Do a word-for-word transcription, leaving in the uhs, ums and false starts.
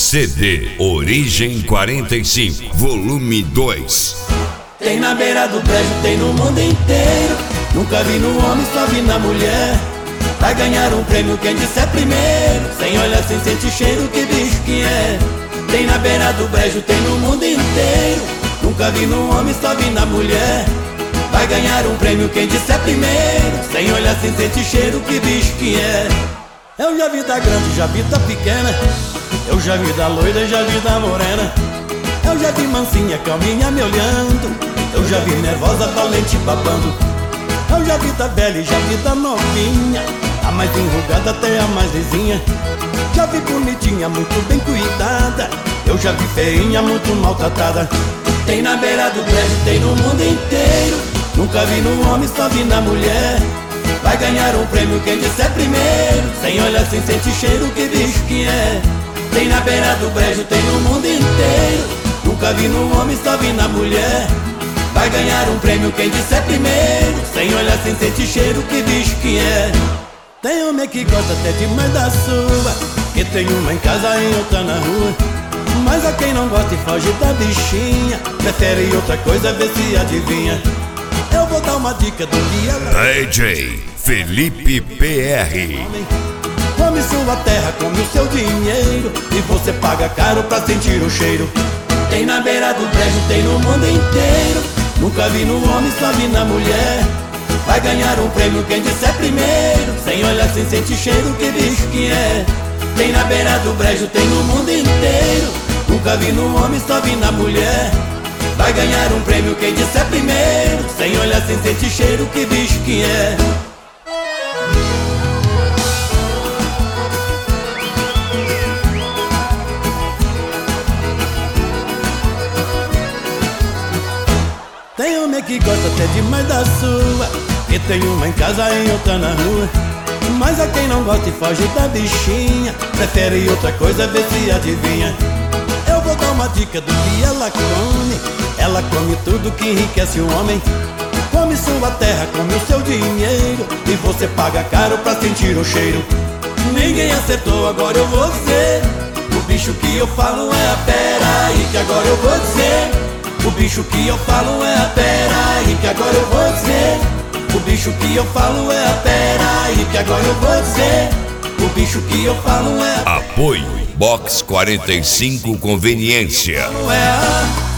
C D Origem quarenta e cinco, volume dois. Tem na beira do prédio, tem no mundo inteiro. Nunca vi no homem, só vi na mulher. Vai ganhar um prêmio quem disser primeiro. Sem olhar, sem sentir cheiro, que bicho que é. Tem na beira do brejo, tem no mundo inteiro. Nunca vi no homem, só vi na mulher. Vai ganhar um prêmio quem disser primeiro. Sem olhar, sem sentir cheiro, que bicho que é. Eu já vi da grande, já vi da pequena. Eu já vi da loira, já vi da morena. Eu já vi mansinha, calminha me olhando. Eu já vi nervosa, valente babando. Eu já vi da velha e já vi da novinha, a mais enrugada até a mais lisinha. Já vi bonitinha, muito bem cuidada. Eu já vi feinha, muito maltratada. Tem na beira do prédio, tem no mundo inteiro. Nunca vi no homem, só vi na mulher. Vai ganhar um prêmio quem disser primeiro. Sem olhar, sem sentir cheiro, que bicho que é. Tem na beira do brejo, tem no mundo inteiro. Nunca vi no homem, só vi na mulher. Vai ganhar um prêmio quem disser primeiro. Sem olhar, sem sentir cheiro, que bicho que é. Tem homem que gosta até demais da sua, que tem uma em casa e outra na rua. Mas a quem não gosta e foge da bichinha, prefere outra coisa, vê se adivinha. Eu vou dar uma dica do dia. D J Felipe P R. Come sua terra, come o seu dinheiro, e você paga caro pra sentir o cheiro. Tem na beira do brejo, tem no mundo inteiro. Nunca vi no homem, só vi na mulher. Vai ganhar um prêmio quem disser primeiro. Sem olhar, sem sentir cheiro, que bicho que é. Tem na beira do brejo, tem no mundo inteiro. Nunca vi no homem, só vi na mulher. Vai ganhar um prêmio quem disser primeiro. Sem olhar, sem sentir cheiro, que bicho que é. Tem homem que gosta até demais da sua, que tem uma em casa e outra na rua. Mas a quem não gosta e foge da bichinha, prefere outra coisa, vê se adivinha. Eu vou dar uma dica do que ela come. Ela come tudo que enriquece o homem. Come sua terra, come o seu dinheiro, e você paga caro pra sentir o cheiro. Ninguém acertou, agora eu vou dizer. O bicho que eu falo é a pera, e que agora eu vou dizer. O bicho que eu falo é a pera, e que agora eu vou dizer. O bicho que eu falo é a pera, e que agora eu vou dizer. O bicho que eu falo é a... Apoio Box quarenta e cinco Conveniência. É a...